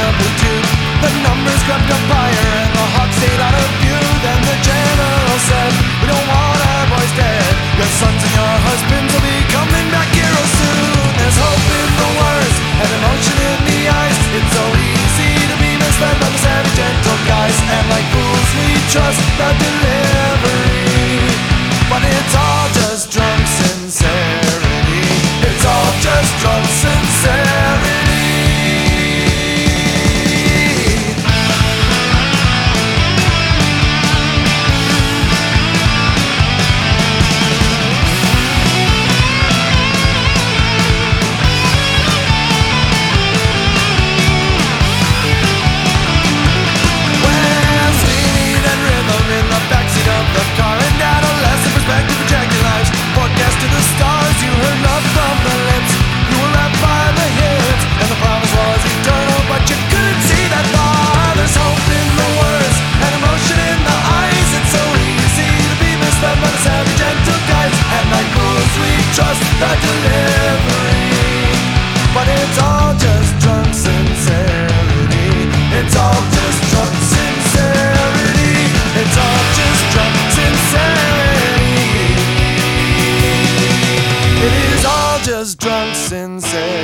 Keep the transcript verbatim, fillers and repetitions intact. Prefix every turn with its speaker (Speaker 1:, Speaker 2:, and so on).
Speaker 1: the blue tube. The numbers crept up higher and the hawk stayed out of view. Then the general said, we don't want our boys dead. Your sons and your husbands will be coming back here real soon. There's hope in the words and emotion in the eyes. It's so easy to be misled by the savage gentle guys. And like fools we trust the delivery, but it's all just drunk sincerity. It's all just drunk sincerity. Trust the delivery, but it's all just drunk sincerity. It's all just drunk sincerity. It's all just drunk sincerity. It is all just drunk sincerity.